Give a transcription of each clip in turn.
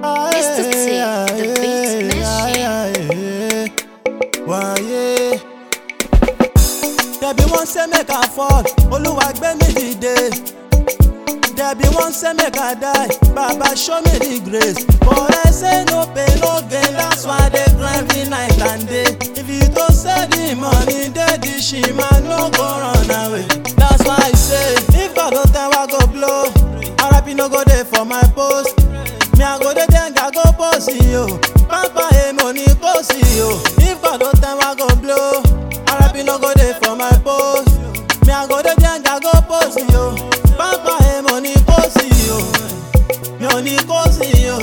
Mr. T, the beat machine. Why, yeah. There be one say make I fall, Oluwa gbé mi dìde. There be one say make I die, Baba show me the grace. But I say no pain, no gain, that's why they grind me night and day. If you don't say the money, they the shima no go run away. That's why I say, if God don't tell I go blow, RIP no go there for my post. Me I go there then I go post you. Papa hey money post you. If God don't tell I go blow, RIP no go there for my post. Me I go there then I go post you. Papa hey money post you. Me only post you.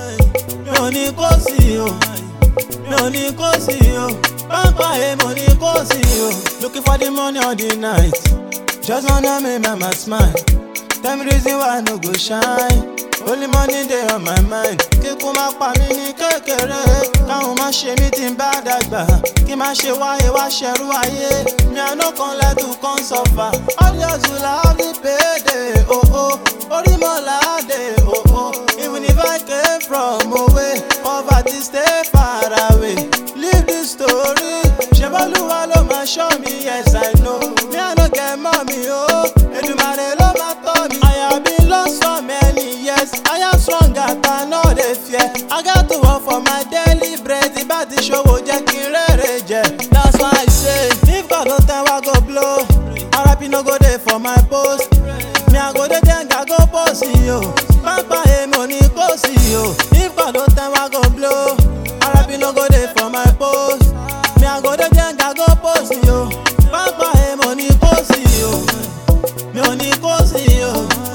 Me only post you. Me only post you. Papa hey money post you. Looking for the money all the night. Just wanna make mama smile. Tell me reason why I no go shine. Only money dey on my mind. Kíkú má pa mí ní kékeré. Káwọn má ṣe mí tí ń bá dàgbà. Kí má ṣe wáyé wá ṣẹrú ayé. Me I no come let you come suffer. All your zula have the payday. Oh oh, orí mọ́lá dé. Oh oh, even if I came from away, poverty stay far away. Leave this story. Ṣé Olúwa ló máa ṣọ́ mi? Yes I know. Me I no get mommy oh. Èdùmàrè ló máa tọ́ mi. I have been lost for many years. I am strong and I know they fear. I got to work for my daily bread. Ìbá ti ṣòwò jẹ́ kí n rere jẹ. That's why I say, if God don't tell I go blow, RIP no go there for my post. Me I go there then I go post you. Papa hey money post you. If God don't tell I go blow, RIP no go there for my post. Me I go there then I go post you. Papa hey money post you. Me only post you.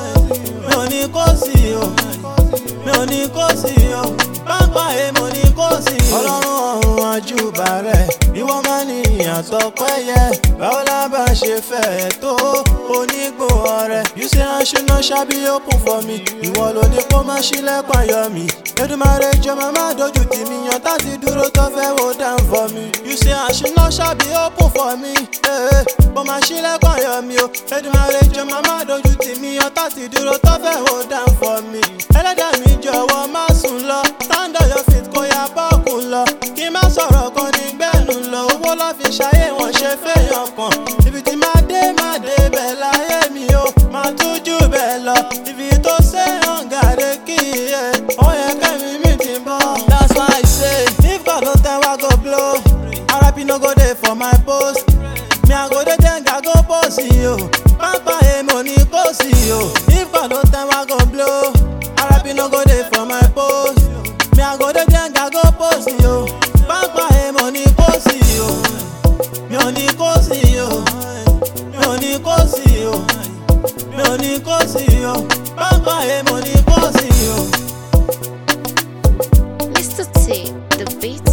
Me only post you. Me only post you. Papa hey money post you. Ọlọ́run ọ̀run àjùbà rẹ̀, ìwọ máa ní àtọ́pẹ́ yẹ. Báwo la bá ṣe fẹ́ tó onígbò ọrẹ? You say I should not shall be open for me. Ìwọ ló ní kó má ṣílẹ̀kùn ayọ̀ mi. Èdùmàrè jọ̀ọ́ má má dojú tì mí, yan tá ti dúró tó fẹ́ wò down for me. You say I should not shall be open for me. Kó má ṣílẹ̀kùn ayọ̀ mi o. Èdùmàrè jọ̀ọ́ má má dojú tì mí, yan tá ti dúró tó fẹ́ wò down for me. Ẹlẹ́dàá mi jọ̀wọ́ má sùn lọ. Stand on your feet kó yá bọ́ọ̀kù lọ. Kí má sọ̀rọ̀ kan ní gbẹ́nu lọ. Owó lọ́ fi ṣayé wọn ṣe fẹ́yàn kan. Ibi tí má dé bẹ̀ láyé mi o. Má tún jù bẹ́ẹ̀ lọ. Ibi tó ṣe hàngàrẹ́ kí iye. Ó yẹ kẹ́mi mi ti bọ̀. That's why I say, if God don't tell I go blow, RIP no go there for my post. Me I go there then I go post you. Papa hey money post you. If God don't tell I go blow, RIP no go there for my post. Me I go there then I go post you. Papa hey money post you. Me only post you. Me only post you. Me only post you. Papa hey money post you. Mr. T, the beat